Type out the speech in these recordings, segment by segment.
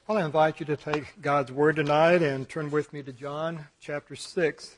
Well, I invite you to take God's Word tonight and turn with me to John chapter 6.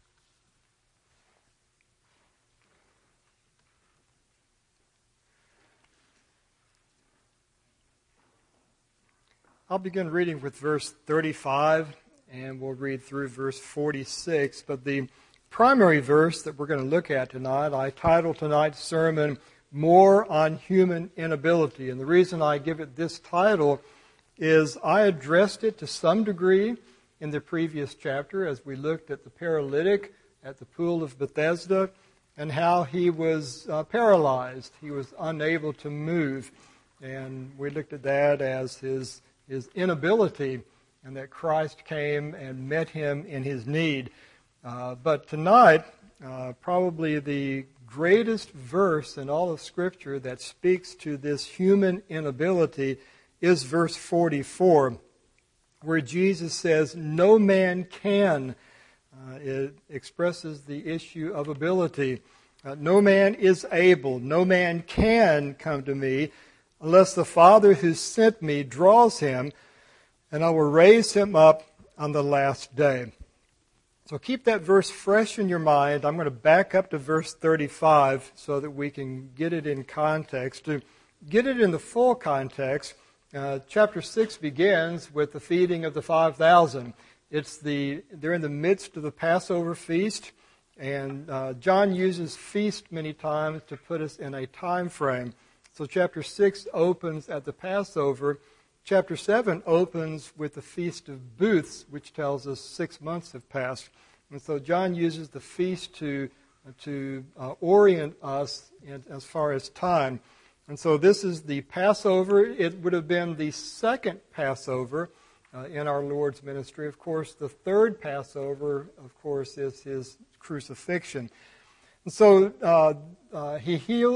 I'll begin reading with verse 35, and we'll read through verse 46. But the primary verse that we're going to look at tonight, I titled tonight's sermon, More on Human Inability. And the reason I give it this title is I addressed it to some degree in the previous chapter as we looked at the paralytic at the pool of Bethesda and how he was paralyzed. He was unable to move. And we looked at that as his inability, and that Christ came and met him in his need. But tonight, probably the greatest verse in all of Scripture that speaks to this human inability is verse 44, where Jesus says, no man can. It expresses the issue of ability. No man is able, no man can come to me unless the Father who sent me draws him, and I will raise him up on the last day. So keep that verse fresh in your mind. I'm going to back up to verse 35 so that we can get it in context. To get it in the full context, chapter 6 begins with the feeding of the 5,000. They're in the midst of the Passover feast, and John uses feast many times to put us in a time frame. So chapter 6 opens at the Passover. Chapter 7 opens with the Feast of Booths, which tells us 6 months have passed. And so John uses the feast to orient us as far as time. And so this is the Passover. It would have been the second Passover in our Lord's ministry. Of course, the third Passover, of course, is his crucifixion. And so he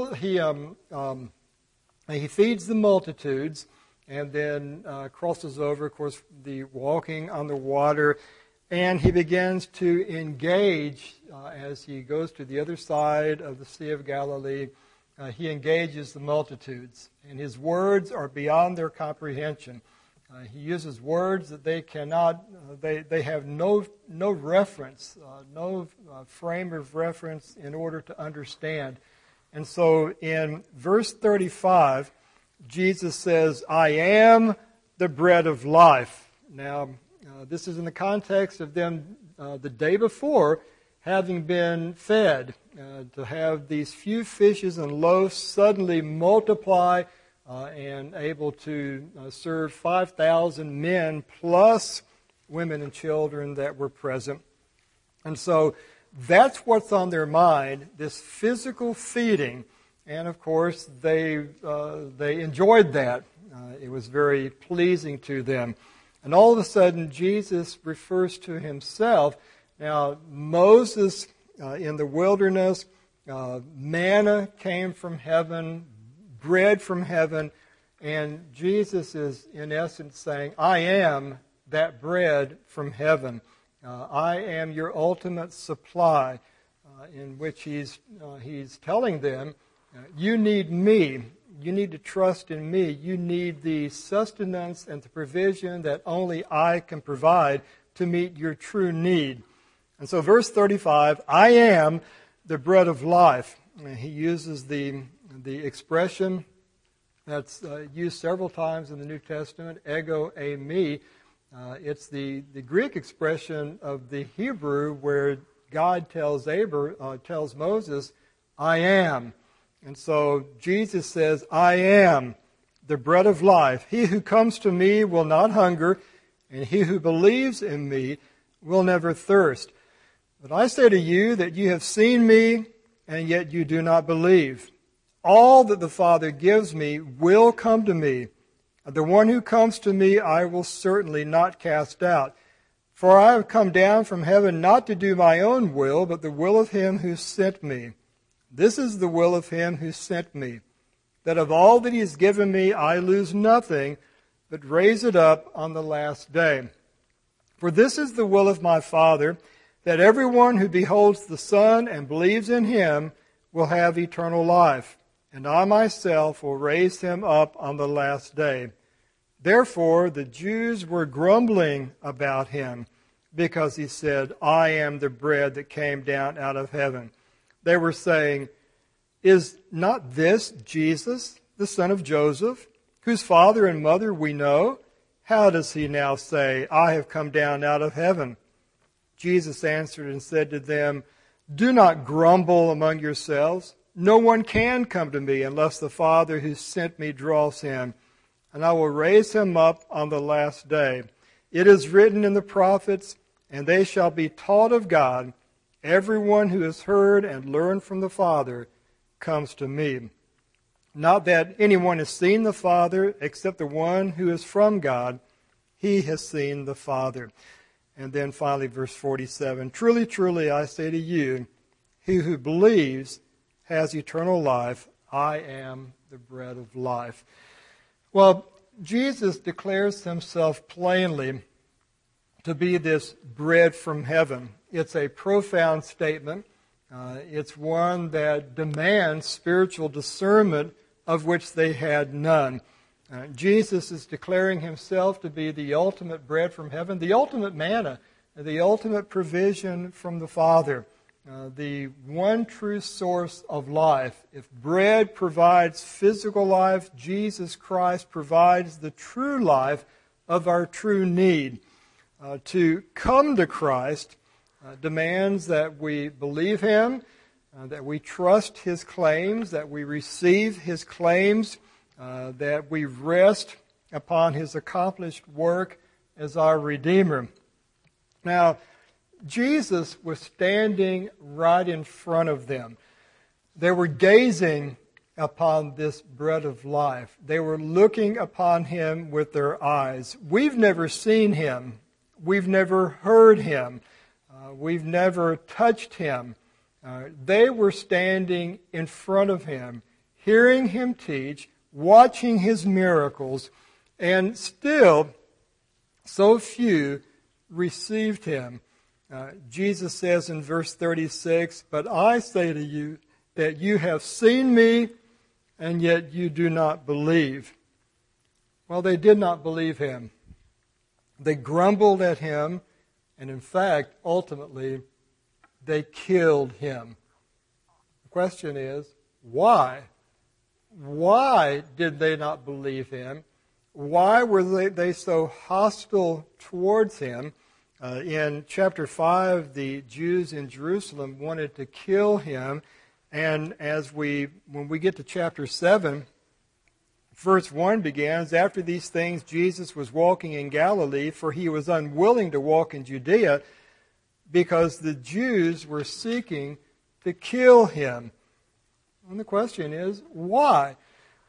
feeds the multitudes and then crosses over, of course, the walking on the water. And he begins to engage as he goes to the other side of the Sea of Galilee. He engages the multitudes, and his words are beyond their comprehension. He uses words that they cannot, they have no reference, no frame of reference in order to understand. And so in verse 35, Jesus says, I am the bread of life. Now, this is in the context of them the day before having been fed. To have these few fishes and loaves suddenly multiply and able to serve 5,000 men plus women and children that were present. And so that's what's on their mind, this physical feeding. And of course, they enjoyed that. It was very pleasing to them. And all of a sudden, Jesus refers to himself. Now, Moses in the wilderness, manna came from heaven, bread from heaven, and Jesus is in essence saying, I am that bread from heaven. I am your ultimate supply, in which he's telling them, you need me. You need to trust in me. You need the sustenance and the provision that only I can provide to meet your true need. And so verse 35, I am the bread of life. And he uses the expression that's used several times in the New Testament, ego eimi. It's the Greek expression of the Hebrew where God tells Moses, I am. And so Jesus says, I am the bread of life. He who comes to me will not hunger, and he who believes in me will never thirst. But I say to you that you have seen me, and yet you do not believe. All that the Father gives me will come to me. The one who comes to me I will certainly not cast out. For I have come down from heaven not to do my own will, but the will of him who sent me. This is the will of him who sent me, that of all that he has given me I lose nothing, but raise it up on the last day. For this is the will of my Father, that everyone who beholds the Son and believes in him will have eternal life, and I myself will raise him up on the last day. Therefore, the Jews were grumbling about him because he said, I am the bread that came down out of heaven. They were saying, is not this Jesus, the son of Joseph, whose father and mother we know? How does he now say, I have come down out of heaven? Jesus answered and said to them, do not grumble among yourselves. No one can come to me unless the Father who sent me draws him, and I will raise him up on the last day. It is written in the prophets, and they shall be taught of God. Everyone who has heard and learned from the Father comes to me. Not that anyone has seen the Father, except the one who is from God. He has seen the Father. And then finally, verse 47, truly, truly, I say to you, he who believes has eternal life. I am the bread of life. Well, Jesus declares himself plainly to be this bread from heaven. It's a profound statement. It's one that demands spiritual discernment of which they had none. Jesus is declaring himself to be the ultimate bread from heaven, the ultimate manna, the ultimate provision from the Father, the one true source of life. If bread provides physical life, Jesus Christ provides the true life of our true need. To come to Christ demands that we believe him, that we trust his claims, that we receive his claims, that we rest upon his accomplished work as our Redeemer. Now, Jesus was standing right in front of them. They were gazing upon this bread of life. They were looking upon him with their eyes. We've never seen him. We've never heard him. We've never touched him. They were standing in front of him, hearing him teach, watching his miracles, and still so few received him. Jesus says in verse 36, but I say to you that you have seen me, and yet you do not believe. Well, they did not believe him. They grumbled at him, and in fact, ultimately, they killed him. The question is, why? Why did they not believe him? Why were they so hostile towards him? In chapter 5, the Jews in Jerusalem wanted to kill him. And when we get to chapter 7, verse 1 begins, after these things Jesus was walking in Galilee, for he was unwilling to walk in Judea, because the Jews were seeking to kill him. And the question is, why?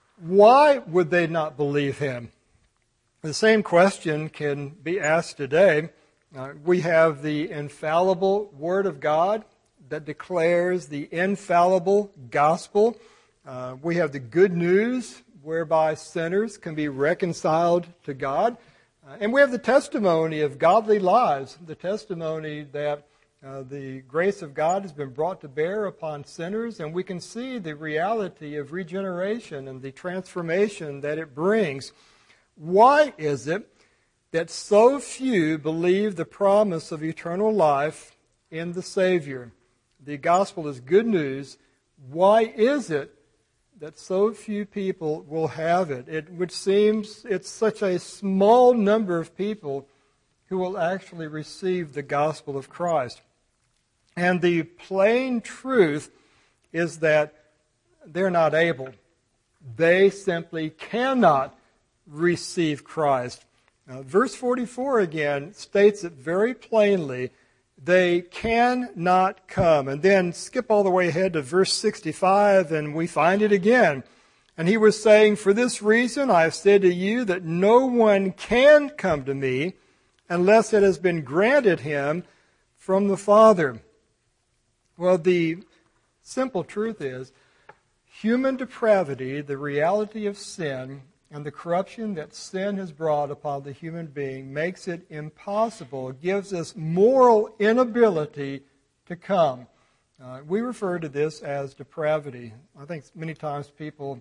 Why would they not believe him? The same question can be asked today. We have the infallible Word of God that declares the infallible gospel. We have the good news whereby sinners can be reconciled to God. And we have the testimony of godly lives, the testimony that the grace of God has been brought to bear upon sinners, and we can see the reality of regeneration and the transformation that it brings. Why is it that so few believe the promise of eternal life in the Savior? The gospel is good news. Why is it that so few people will have it? Which seems it's such a small number of people who will actually receive the gospel of Christ. And the plain truth is that they're not able. They simply cannot receive Christ. Verse 44 again states it very plainly. They cannot come. And then skip all the way ahead to verse 65 and we find it again. And he was saying, for this reason I have said to you that no one can come to me unless it has been granted him from the Father. Well, the simple truth is, human depravity, the reality of sin, and the corruption that sin has brought upon the human being makes it impossible, gives us moral inability to come. We refer to this as depravity. I think many times people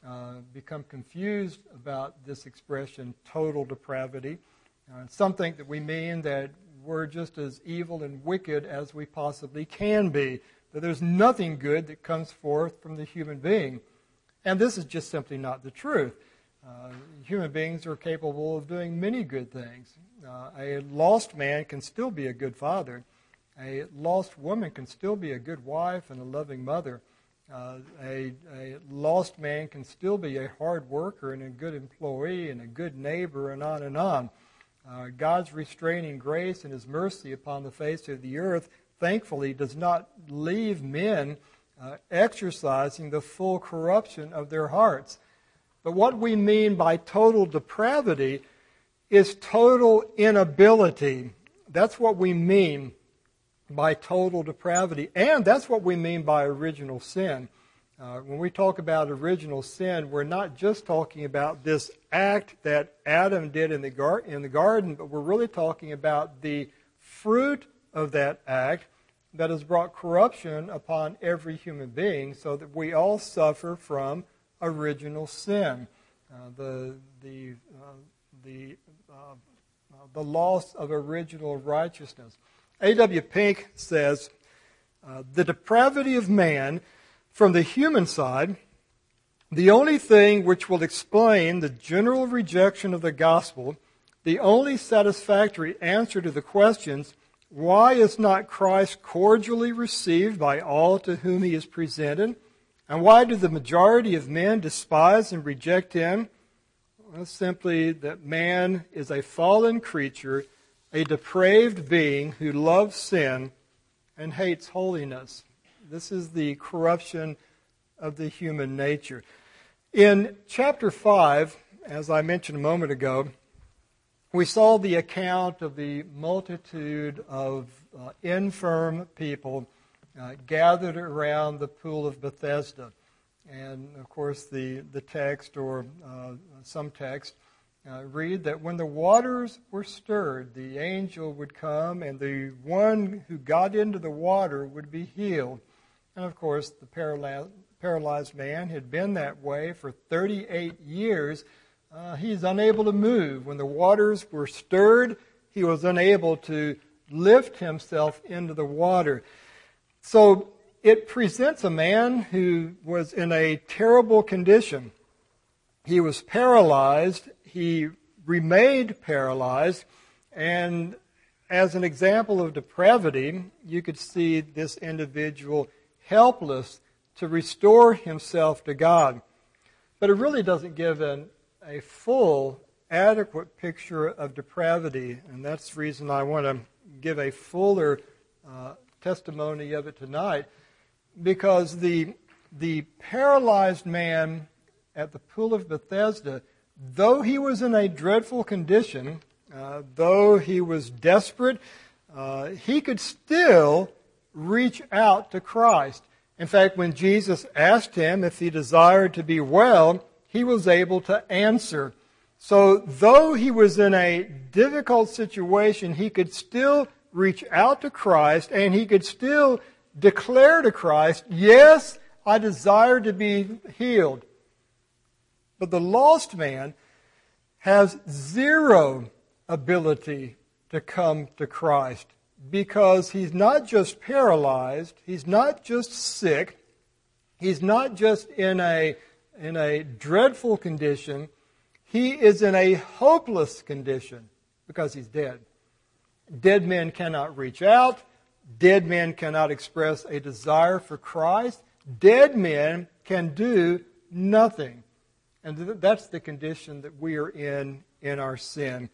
become confused about this expression, total depravity. Some think that we mean that we're just as evil and wicked as we possibly can be, that there's nothing good that comes forth from the human being. And this is just simply not the truth. Human beings are capable of doing many good things. A lost man can still be a good father. A lost woman can still be a good wife and a loving mother. A lost man can still be a hard worker and a good employee and a good neighbor, and on and on. God's restraining grace and His mercy upon the face of the earth, thankfully, does not leave men exercising the full corruption of their hearts. But what we mean by total depravity is total inability. That's what we mean by total depravity. And that's what we mean by original sin. When we talk about original sin, we're not just talking about this act that Adam did in the garden, but we're really talking about the fruit of that act that has brought corruption upon every human being, so that we all suffer from original sin, the loss of original righteousness. A.W. Pink says, the depravity of man from the human side, the only thing which will explain the general rejection of the gospel, the only satisfactory answer to the questions, why is not Christ cordially received by all to whom He is presented? And why do the majority of men despise and reject Him? Well, simply that man is a fallen creature, a depraved being who loves sin and hates holiness. This is the corruption of the human nature. In chapter 5, as I mentioned a moment ago, we saw the account of the multitude of infirm people gathered around the pool of Bethesda. And, of course, the text, or some text, read that when the waters were stirred, the angel would come and the one who got into the water would be healed. And, of course, the paralyzed man had been that way for 38 years. He's unable to move. When the waters were stirred, he was unable to lift himself into the water. So it presents a man who was in a terrible condition. He was paralyzed. He remained paralyzed. And as an example of depravity, you could see this individual helpless to restore himself to God. But it really doesn't give a full, adequate picture of depravity. And that's the reason I want to give a fuller testimony of it tonight. Because the paralyzed man at the pool of Bethesda, though he was in a dreadful condition, though he was desperate, he could still reach out to Christ. In fact, when Jesus asked him if he desired to be well, he was able to answer. So though he was in a difficult situation, he could still reach out to Christ, and he could still declare to Christ, yes, I desire to be healed. But the lost man has zero ability to come to Christ, because he's not just paralyzed, he's not just sick, he's not just in a dreadful condition, he is in a hopeless condition because he's dead. Dead men cannot reach out. Dead men cannot express a desire for Christ. Dead men can do nothing. And that's the condition that we are in our sin.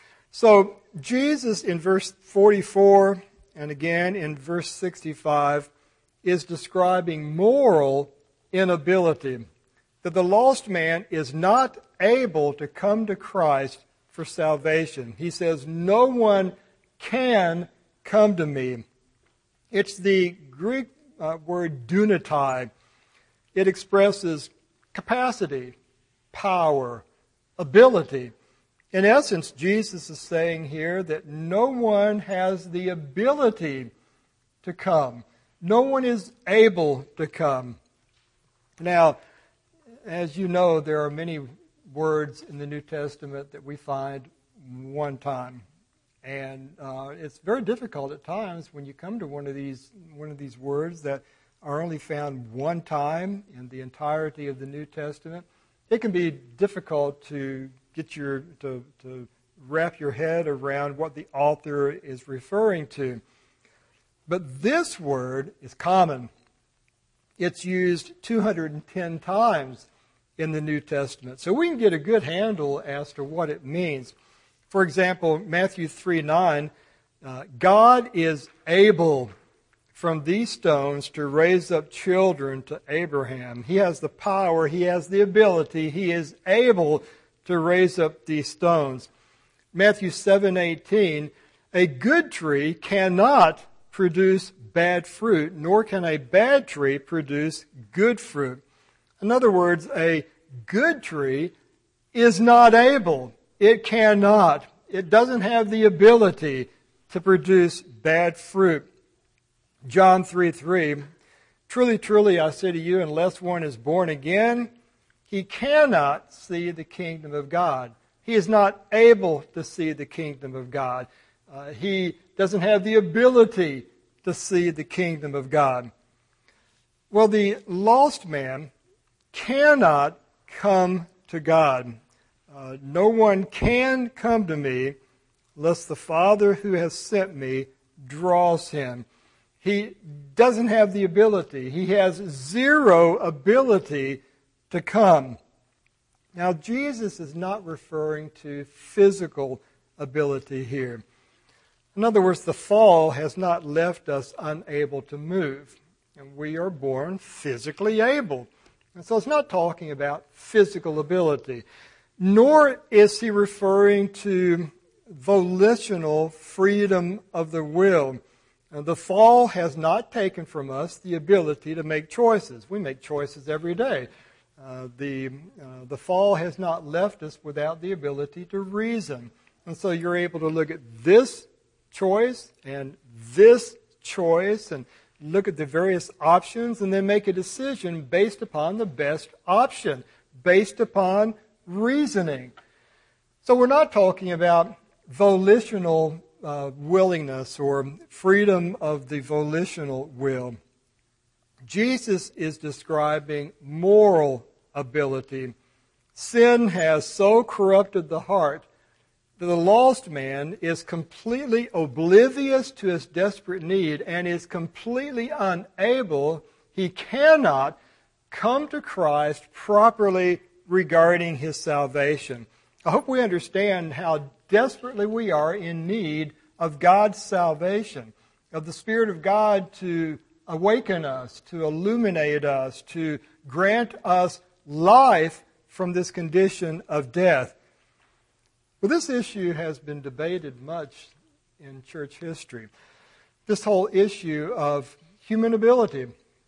So Jesus in verse 44 and again in verse 65 is describing moral inability. That the lost man is not able to come to Christ for salvation. He says, no one can come to me. It's the Greek word dunatai. It expresses capacity, power, ability. In essence, Jesus is saying here that no one has the ability to come. No one is able to come. Now, as you know, there are many words in the New Testament that we find one time. And it's very difficult at times when you come to one of these words that are only found one time in the entirety of the New Testament. It can be difficult to get to wrap your head around what the author is referring to. But this word is common. It's used 210 times in the New Testament. So we can get a good handle as to what it means. For example, Matthew 3:9, God is able from these stones to raise up children to Abraham. He has the power, he has the ability, he is able to raise up these stones. Matthew 7:18, a good tree cannot produce bad fruit, nor can a bad tree produce good fruit. In other words, a good tree is not able. It cannot. It doesn't have the ability to produce bad fruit. John 3:3, truly, truly, I say to you, unless one is born again, he cannot see the kingdom of God. He is not able to see the kingdom of God. He doesn't have the ability to see the kingdom of God. Well, the lost man cannot come to God. No one can come to me unless the Father who has sent me draws him. He doesn't have the ability. He has zero ability to come. Now, Jesus is not referring to physical ability here. In other words, the fall has not left us unable to move. And we are born physically able. And so it's not talking about physical ability. Nor is he referring to volitional freedom of the will. The fall has not taken from us the ability to make choices. We make choices every day. The fall has not left us without the ability to reason. And so you're able to look at this choice and look at the various options and then make a decision based upon the best option, based upon reasoning. So we're not talking about volitional willingness or freedom of the volitional will. Jesus is describing moral ability. Sin has so corrupted the heart that the lost man is completely oblivious to his desperate need and is completely unable, he cannot come to Christ properly regarding his salvation. I hope we understand how desperately we are in need of God's salvation, of the Spirit of God to awaken us, to illuminate us, to grant us life from this condition of death. Well, this issue has been debated much in church history. This whole issue of human ability,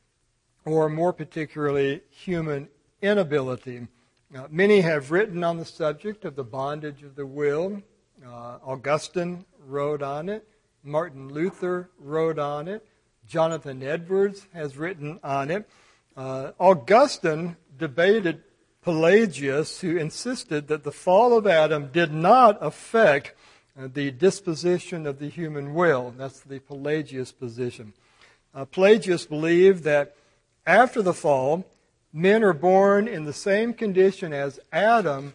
or more particularly, human inability. Many have written on the subject of the bondage of the will. Augustine wrote on it. Martin Luther wrote on it. Jonathan Edwards has written on it. Augustine debated Pelagius, who insisted that the fall of Adam did not affect the disposition of the human will. That's the Pelagius position. Pelagius believed that after the fall, men are born in the same condition as Adam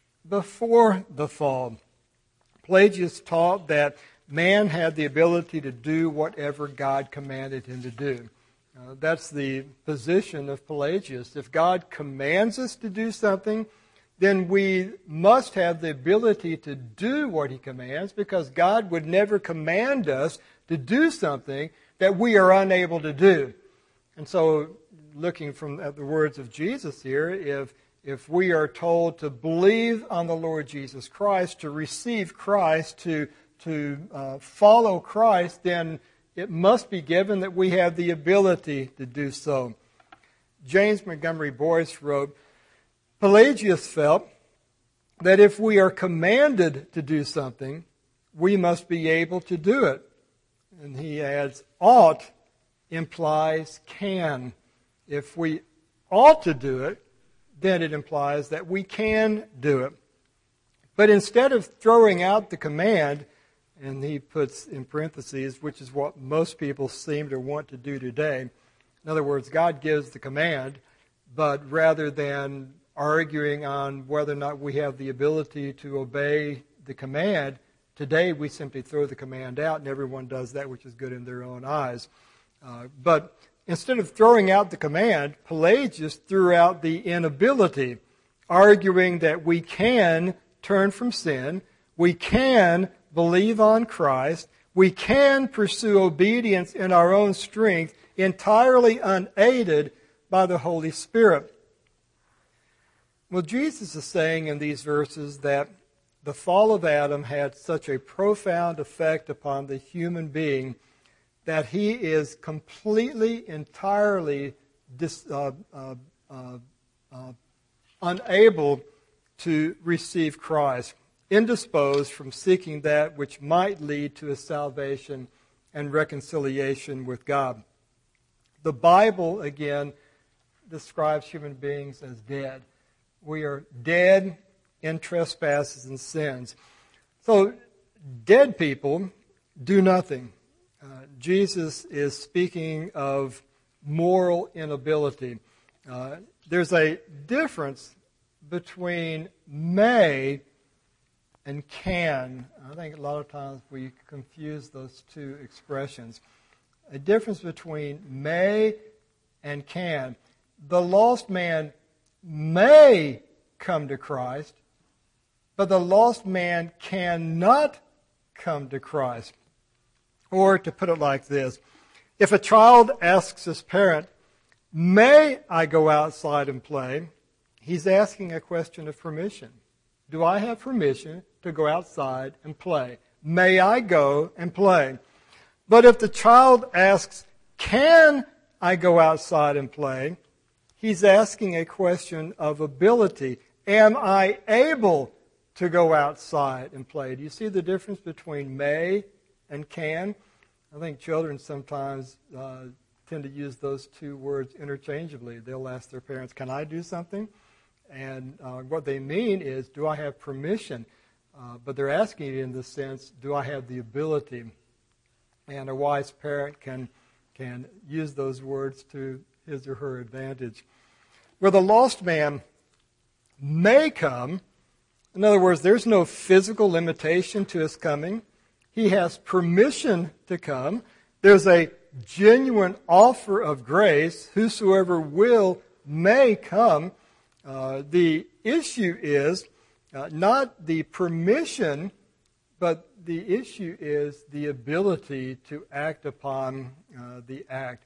before the fall. Pelagius taught that man had the ability to do whatever God commanded him to do. That's the position of Pelagius. If God commands us to do something, then we must have the ability to do what he commands, because God would never command us to do something that we are unable to do. And so, looking at the words of Jesus here, if we are told to believe on the Lord Jesus Christ, to receive Christ, to follow Christ, then it must be given that we have the ability to do so. James Montgomery Boyce wrote, Pelagius felt that if we are commanded to do something, we must be able to do it. And he adds, ought implies can. If we ought to do it, then it implies that we can do it. But instead of throwing out the command, and he puts in parentheses, which is what most people seem to want to do today. In other words, God gives the command, but rather than arguing on whether or not we have the ability to obey the command, today we simply throw the command out and everyone does that which is good in their own eyes. But instead of throwing out the command, Pelagius threw out the inability, arguing that we can turn from sin, we can believe on Christ, we can pursue obedience in our own strength, entirely unaided by the Holy Spirit. Well, Jesus is saying in these verses that the fall of Adam had such a profound effect upon the human being that he is completely, entirely unable to receive Christ, indisposed from seeking that which might lead to his salvation and reconciliation with God. The Bible, again, describes human beings as dead. We are dead in trespasses and sins. So, dead people do nothing. Jesus is speaking of moral inability. There's a difference between may and can. I think a lot of times we confuse those two expressions. A difference between may and can. The lost man may come to Christ, but the lost man cannot come to Christ. Or to put it like this, if a child asks his parent, may I go outside and play? He's asking a question of permission. Do I have permission to go outside and play? May I go and play? But if the child asks, can I go outside and play? He's asking a question of ability. Am I able to go outside and play? Do you see the difference between may and can? I think children sometimes tend to use those two words interchangeably. They'll ask their parents, can I do something? And what they mean is, do I have permission? But they're asking it in the sense, do I have the ability? And a wise parent can use those words to his or her advantage. Where the lost man may come, in other words, there's no physical limitation to his coming. He has permission to come. There's a genuine offer of grace. Whosoever will may come. The issue is not the permission, but the issue is the ability to act upon the act.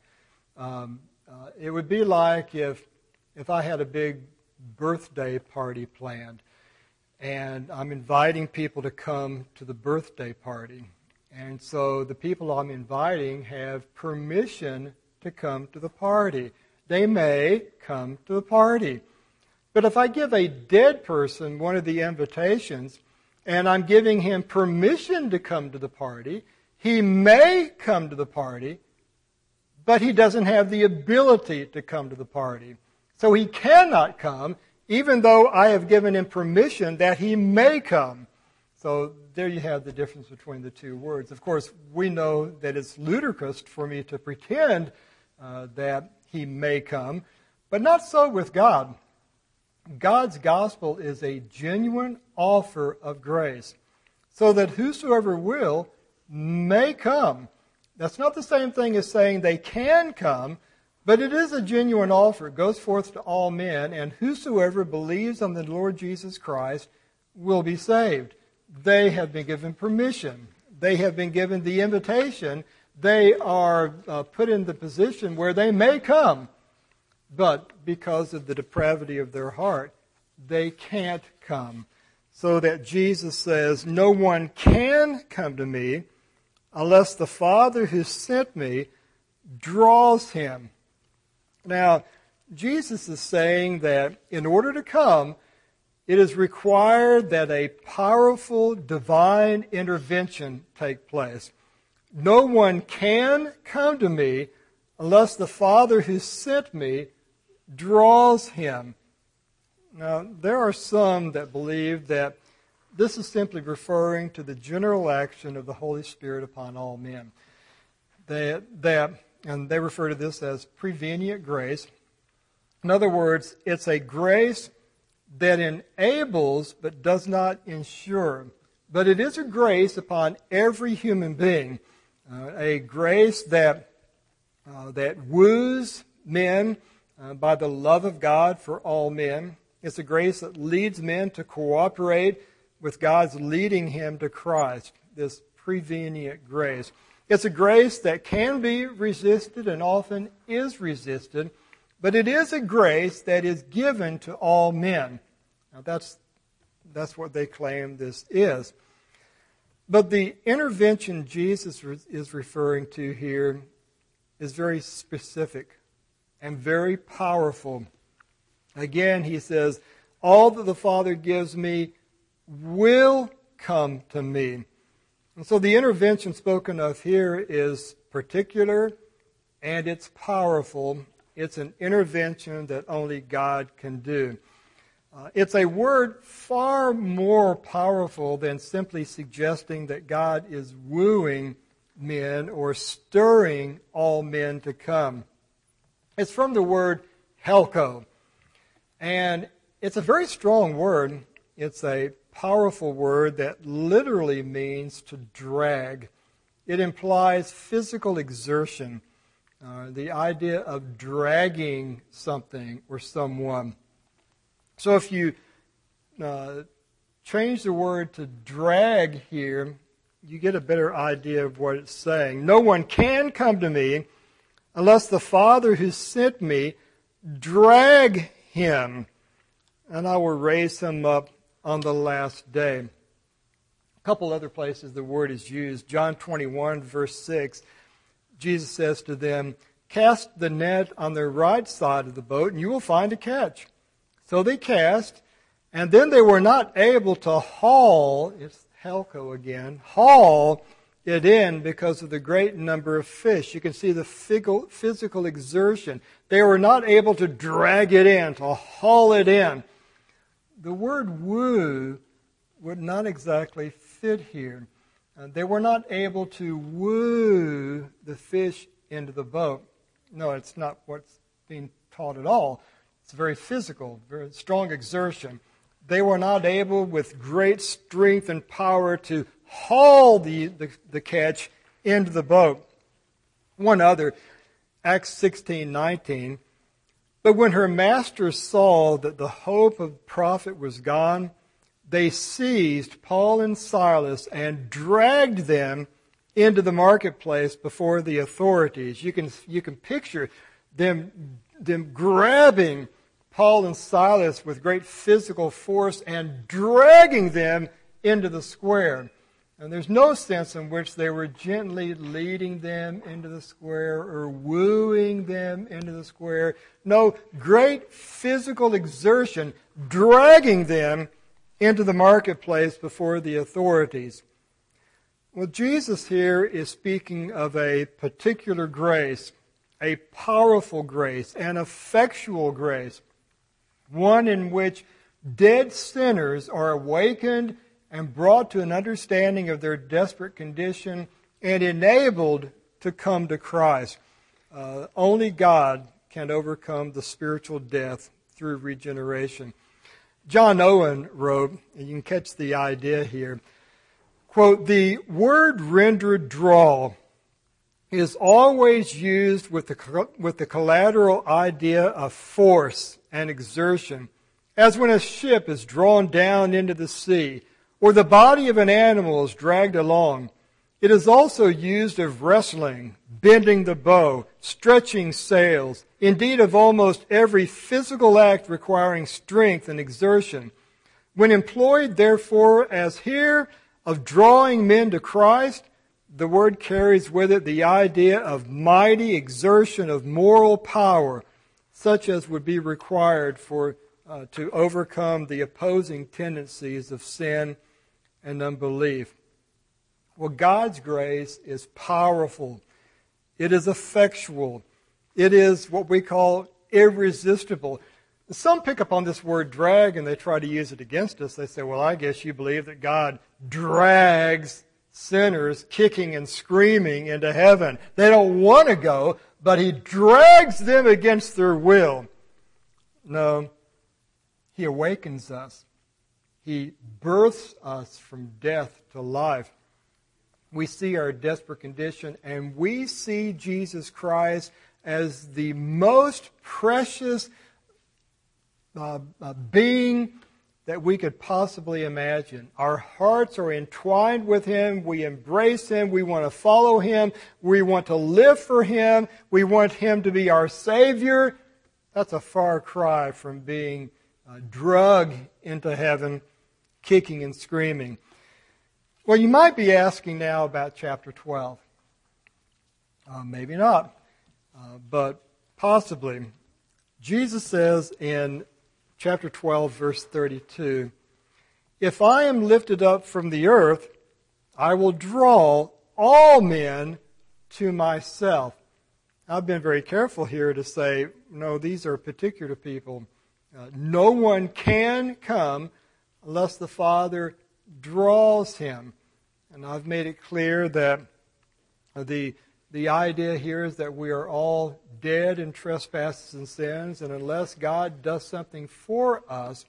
It would be like if I had a big birthday party planned, and I'm inviting people to come to the birthday party. And so the people I'm inviting have permission to come to the party. They may come to the party. But if I give a dead person one of the invitations, and I'm giving him permission to come to the party, he may come to the party, but he doesn't have the ability to come to the party. So he cannot come, even though I have given him permission that he may come. So there you have the difference between the two words. Of course, we know that it's ludicrous for me to pretend that he may come, but not so with God. God's gospel is a genuine offer of grace, so that whosoever will may come. That's not the same thing as saying they can come, but it is a genuine offer. It goes forth to all men, and whosoever believes on the Lord Jesus Christ will be saved. They have been given permission. They have been given the invitation. They are put in the position where they may come, but because of the depravity of their heart, they can't come. So that Jesus says, no one can come to me unless the Father who sent me draws him. Now, Jesus is saying that in order to come, it is required that a powerful divine intervention take place. No one can come to me unless the Father who sent me draws him. Now, there are some that believe that this is simply referring to the general action of the Holy Spirit upon all men. And they refer to this as prevenient grace. In other words, it's a grace that enables but does not ensure. But it is a grace upon every human being, a grace that woos men by the love of God for all men. It's a grace that leads men to cooperate with God's leading him to Christ, this prevenient grace. It's a grace that can be resisted and often is resisted, but it is a grace that is given to all men. Now that's what they claim this is. But the intervention Jesus is referring to here is very specific and very powerful. Again, he says, all that the Father gives me will come to me. And so the intervention spoken of here is particular and it's powerful. It's an intervention that only God can do. It's a word far more powerful than simply suggesting that God is wooing men or stirring all men to come. It's from the word helko. And it's a very strong word. It's a powerful word that literally means to drag. It implies physical exertion, the idea of dragging something or someone. So if you change the word to drag here, you get a better idea of what it's saying. No one can come to me unless the Father who sent me drag him, and I will raise him up on the last day. A couple other places the word is used. John 21, verse 6, Jesus says to them, cast the net on the right side of the boat, and you will find a catch. So they cast, and then they were not able to haul, it's helko again, haul it in because of the great number of fish. You can see the physical exertion. They were not able to drag it in, to haul it in. The word woo would not exactly fit here. They were not able to woo the fish into the boat. No, it's not what's being taught at all. It's very physical, very strong exertion. They were not able with great strength and power to haul the catch into the boat. One other, Acts 16:19. But when her masters saw that the hope of profit was gone, they seized Paul and Silas and dragged them into the marketplace before the authorities. You can picture them grabbing Paul and Silas with great physical force and dragging them into the square. And there's no sense in which they were gently leading them into the square or wooing them into the square. No, great physical exertion, dragging them into the marketplace before the authorities. Well, Jesus here is speaking of a particular grace, a powerful grace, an effectual grace, one in which dead sinners are awakened and brought to an understanding of their desperate condition and enabled to come to Christ. Only God can overcome the spiritual death through regeneration. John Owen wrote, and you can catch the idea here, quote, the word rendered draw is always used with the collateral idea of force and exertion, as when a ship is drawn down into the sea, or the body of an animal is dragged along. It is also used of wrestling, bending the bow, stretching sails, indeed of almost every physical act requiring strength and exertion. When employed, therefore, as here, of drawing men to Christ, the word carries with it the idea of mighty exertion of moral power, such as would be required to overcome the opposing tendencies of sin and unbelief. Well, God's grace is powerful. It is effectual. It is what we call irresistible. Some pick up on this word drag and they try to use it against us. They say, well, I guess you believe that God drags sinners kicking and screaming into heaven. They don't want to go, but He drags them against their will. No, He awakens us. He births us from death to life. We see our desperate condition, and we see Jesus Christ as the most precious being that we could possibly imagine. Our hearts are entwined with Him. We embrace Him. We want to follow Him. We want to live for Him. We want Him to be our Savior. That's a far cry from being drugged into heaven, kicking and screaming. Well, you might be asking now about chapter 12. Maybe not, but possibly. Jesus says in chapter 12, verse 32, "If I am lifted up from the earth, I will draw all men to myself." I've been very careful here to say, no, these are particular people. No one can come unless the Father draws him. And I've made it clear that the idea here is that we are all dead in trespasses and sins, and unless God does something for us,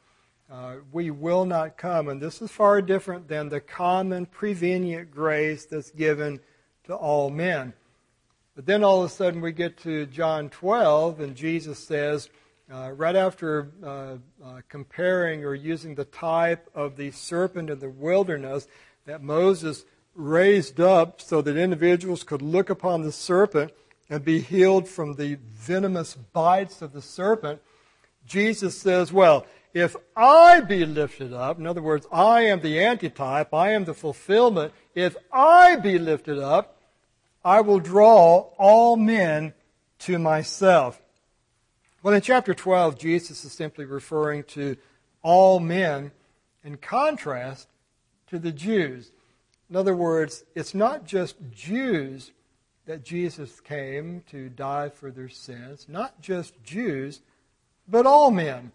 we will not come. And this is far different than the common prevenient grace that's given to all men. But then all of a sudden we get to John 12, and Jesus says, right after comparing or using the type of the serpent in the wilderness that Moses raised up so that individuals could look upon the serpent and be healed from the venomous bites of the serpent, Jesus says, well, if I be lifted up, in other words, I am the antitype, I am the fulfillment, if I be lifted up, I will draw all men to myself. Well, in chapter 12, Jesus is simply referring to all men in contrast to the Jews. In other words, it's not just Jews that Jesus came to die for their sins, not just Jews, but all men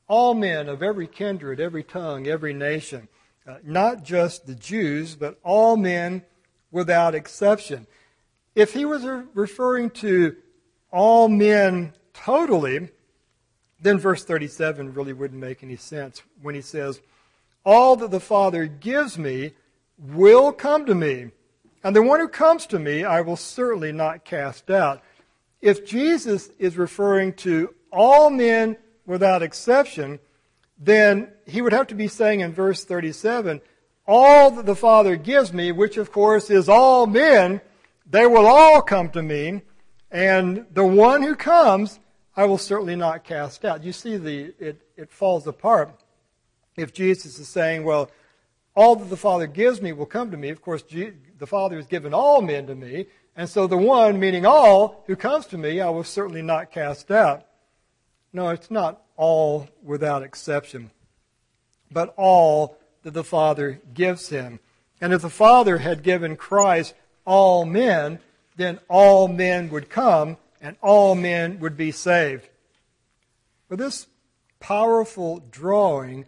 of every kindred, every tongue, every nation. Not just the Jews, but all men without exception. If he was referring to all men totally, then verse 37 really wouldn't make any sense when he says, all that the Father gives me will come to me, and the one who comes to me I will certainly not cast out. If Jesus is referring to all men without exception, then he would have to be saying in verse 37, all that the Father gives me, which of course is all men, they will all come to me, and the one who comes I will certainly not cast out. You see, it falls apart. If Jesus is saying, well, all that the Father gives me will come to me, of course, the Father has given all men to me, and so the one, meaning all, who comes to me, I will certainly not cast out. No, it's not all without exception, but all that the Father gives him. And if the Father had given Christ all men, then all men would come and all men would be saved. But this powerful drawing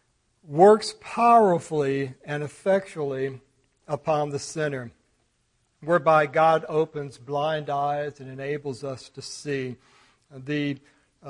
works powerfully and effectually upon the sinner, whereby God opens blind eyes and enables us to see. The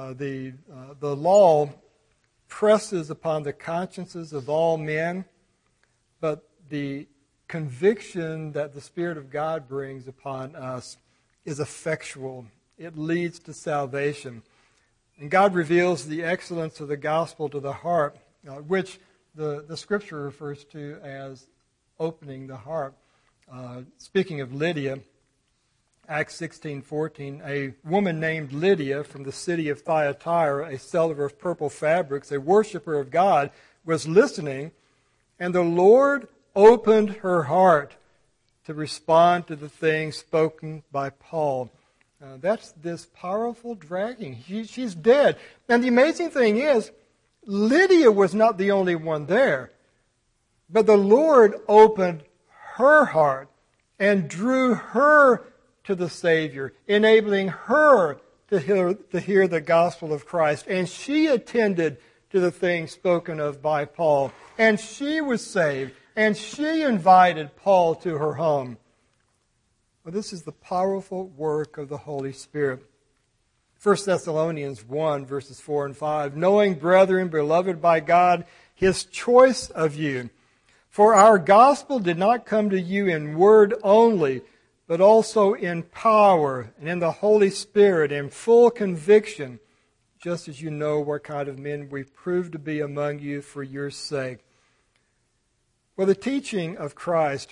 law presses upon the consciences of all men, but the conviction that the Spirit of God brings upon us is effectual. It leads to salvation. And God reveals the excellence of the gospel to the heart, which the Scripture refers to as opening the heart. Speaking of Lydia, Acts 16:14, a woman named Lydia from the city of Thyatira, a seller of purple fabrics, a worshiper of God, was listening, and the Lord opened her heart to respond to the things spoken by Paul. That's this powerful dragging. She's dead. And the amazing thing is, Lydia was not the only one there, but the Lord opened her heart and drew her to the Savior, enabling her to hear the gospel of Christ. And she attended to the things spoken of by Paul. And she was saved. And she invited Paul to her home. Well, this is the powerful work of the Holy Spirit. 1 Thessalonians 1, verses 4 and 5. Knowing, brethren, beloved by God, His choice of you. For our gospel did not come to you in word only, but also in power and in the Holy Spirit, in full conviction, just as you know what kind of men we proved to be among you for your sake. Well, the teaching of Christ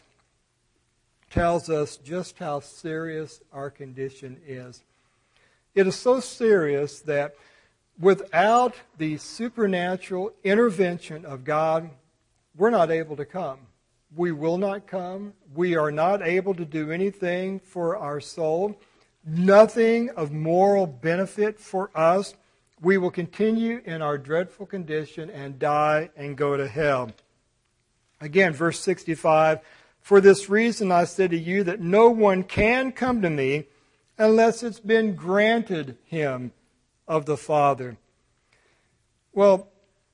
tells us just how serious our condition is. It is so serious that without the supernatural intervention of God, we're not able to come. We will not come. We are not able to do anything for our soul. Nothing of moral benefit for us. We will continue in our dreadful condition and die and go to hell. Again, verse 65, for this reason I say to you that no one can come to me unless it's been granted him of the Father. Well,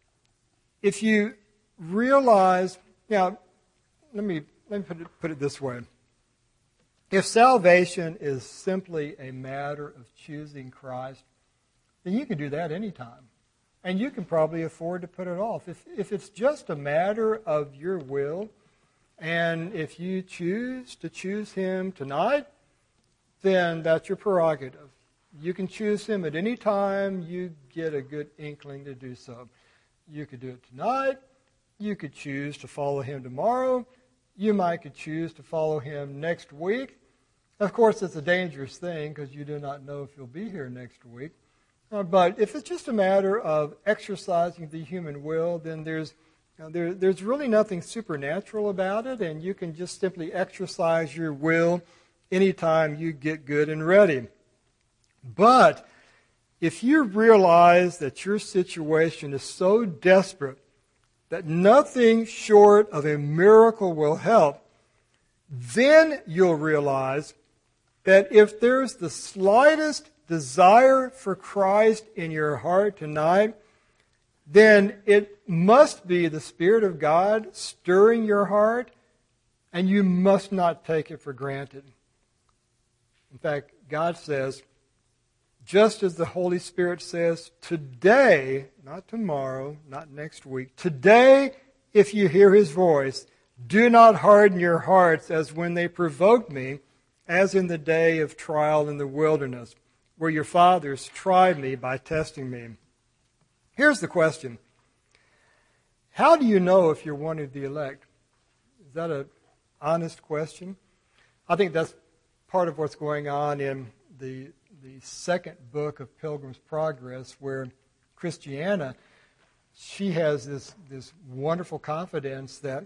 if you realize, now, let me put it this way. If salvation is simply a matter of choosing Christ, then you can do that anytime. And you can probably afford to put it off. If it's just a matter of your will, and if you choose to choose Him tonight, then that's your prerogative. You can choose Him at any time you get a good inkling to do so. You could do it tonight. You could choose to follow Him tomorrow. You might could choose to follow Him next week. Of course, it's a dangerous thing because you do not know if you'll be here next week. But if it's just a matter of exercising the human will, then there's really nothing supernatural about it, and you can just simply exercise your will anytime you get good and ready. But if you realize that your situation is so desperate that nothing short of a miracle will help, then you'll realize that if there's the slightest desire for Christ in your heart tonight, then it must be the Spirit of God stirring your heart, and you must not take it for granted. In fact, God says, just as the Holy Spirit says, today, not tomorrow, not next week, today, if you hear His voice, do not harden your hearts as when they provoked me, as in the day of trial in the wilderness, where your fathers tried me by testing me. Here's the question. How do you know if you're one of the elect? Is that an honest question? I think that's part of what's going on in the second book of Pilgrim's Progress, where Christiana, she has this wonderful confidence that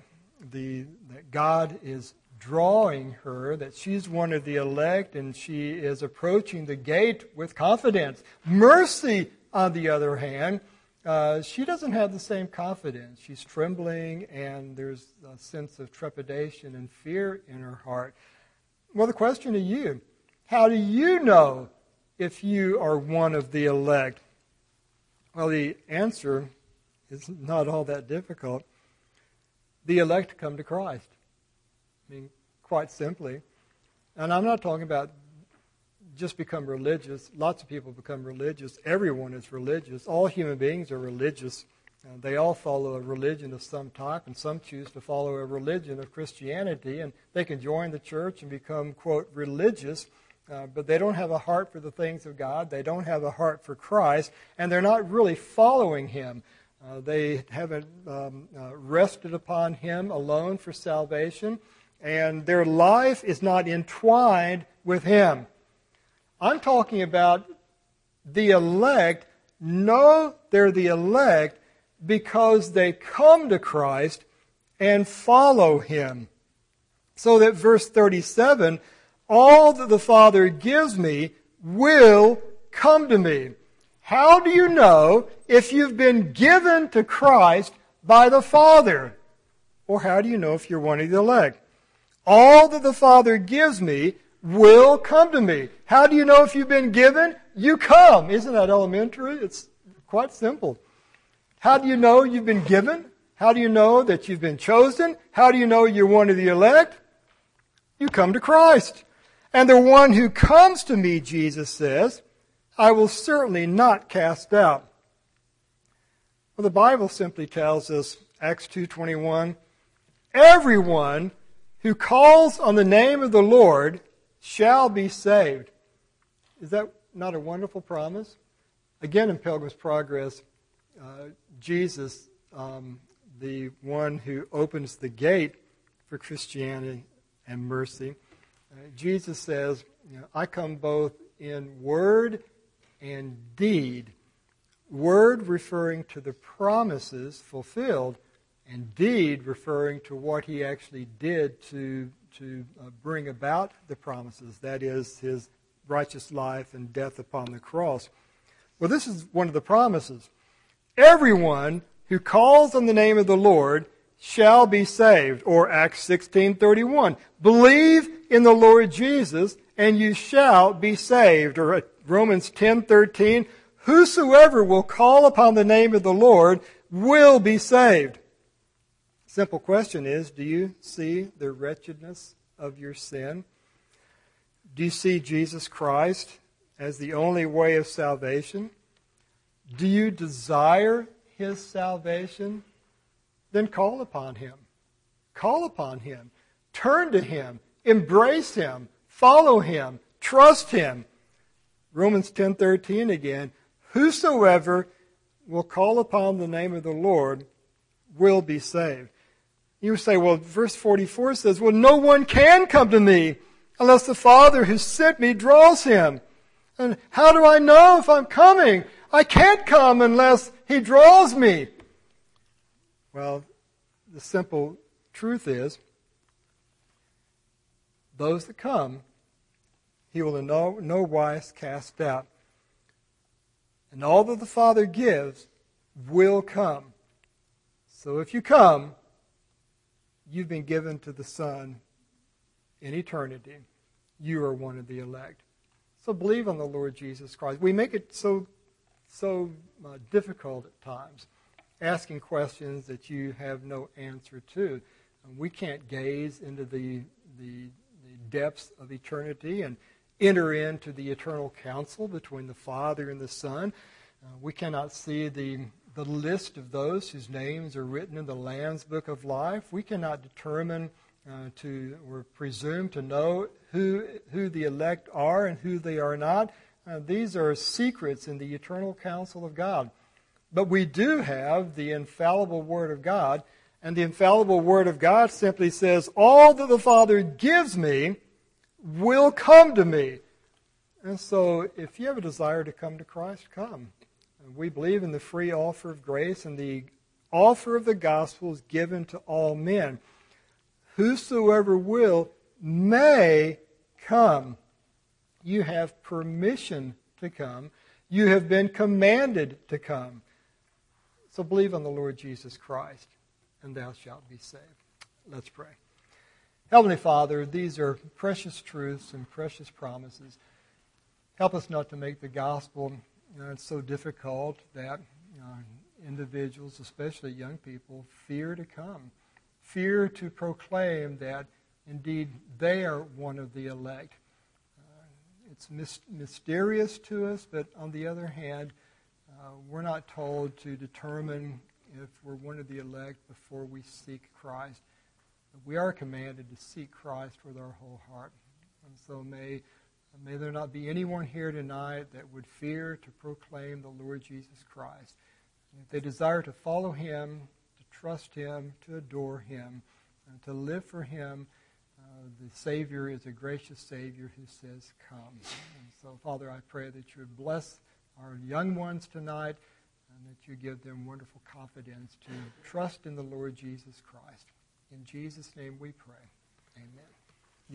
God is drawing her, that she's one of the elect, and she is approaching the gate with confidence. Mercy, on the other hand, she doesn't have the same confidence. She's trembling, and there's a sense of trepidation and fear in her heart. Well, the question to you, how do you know if you are one of the elect? Well, the answer is not all that difficult. The elect come to Christ. I mean, quite simply. And I'm not talking about just become religious. Lots of people become religious. Everyone is religious. All human beings are religious. They all follow a religion of some type, and some choose to follow a religion of Christianity, and they can join the church and become, quote, religious, but they don't have a heart for the things of God. They don't have a heart for Christ, and they're not really following Him. They haven't rested upon Him alone for salvation, and their life is not entwined with Him. I'm talking about the elect. No, they're the elect because they come to Christ and follow Him. So that verse 37, all that the Father gives me will come to me. How do you know if you've been given to Christ by the Father? Or how do you know if you're one of the elect? All that the Father gives me will come to me. How do you know if you've been given? You come. Isn't that elementary? It's quite simple. How do you know you've been given? How do you know that you've been chosen? How do you know you're one of the elect? You come to Christ. And the one who comes to me, Jesus says, I will certainly not cast out. Well, the Bible simply tells us, Acts 2:21, everyone who calls on the name of the Lord shall be saved. Is that not a wonderful promise? Again, in Pilgrim's Progress, Jesus, the one who opens the gate for Christianity and mercy, Jesus says, I come both in word and deed. Word referring to the promises fulfilled, and deed referring to what he actually did to bring about the promises. That is, his righteous life and death upon the cross. Well, this is one of the promises. Everyone who calls on the name of the Lord shall be saved. Or Acts 16:31. Believe in the Lord Jesus and you shall be saved. Or Romans 10:13. Whosoever will call upon the name of the Lord will be saved. Simple question is, do you see the wretchedness of your sin? Do you see Jesus Christ as the only way of salvation? Do you desire his salvation? Then call upon him. Call upon him. Turn to him. Embrace him. Follow him. Trust him. Romans 10:13 again. Whosoever will call upon the name of the Lord will be saved. You say, well, verse 44 says, well, no one can come to me unless the Father who sent me draws him. And how do I know if I'm coming? I can't come unless he draws me. Well, the simple truth is, those that come, he will in no wise cast out. And all that the Father gives will come. So if you come, you've been given to the Son in eternity. You are one of the elect. So believe on the Lord Jesus Christ. We make it so difficult at times, asking questions that you have no answer to. We can't gaze into the depths of eternity and enter into the eternal counsel between the Father and the Son. We cannot see the list of those whose names are written in the Lamb's Book of Life. We cannot determine or presume to know who the elect are and who they are not. These are secrets in the eternal counsel of God. But we do have the infallible Word of God, and the infallible Word of God simply says, all that the Father gives me will come to me. And so if you have a desire to come to Christ, come. We believe in the free offer of grace, and the offer of the gospel is given to all men. Whosoever will may come. You have permission to come. You have been commanded to come. So believe on the Lord Jesus Christ, and thou shalt be saved. Let's pray. Heavenly Father, these are precious truths and precious promises. Help us not to make the gospel so difficult that individuals, especially young people, fear to come. Fear to proclaim that indeed they are one of the elect. It's mysterious to us, but on the other hand, we're not told to determine if we're one of the elect before we seek Christ. We are commanded to seek Christ with our whole heart. And so may there not be anyone here tonight that would fear to proclaim the Lord Jesus Christ. And if they desire to follow him, to trust him, to adore him, to live for him, the Savior is a gracious Savior who says, come. And so, Father, I pray that you would bless our young ones tonight and that you give them wonderful confidence to trust in the Lord Jesus Christ. In Jesus' name we pray. Amen.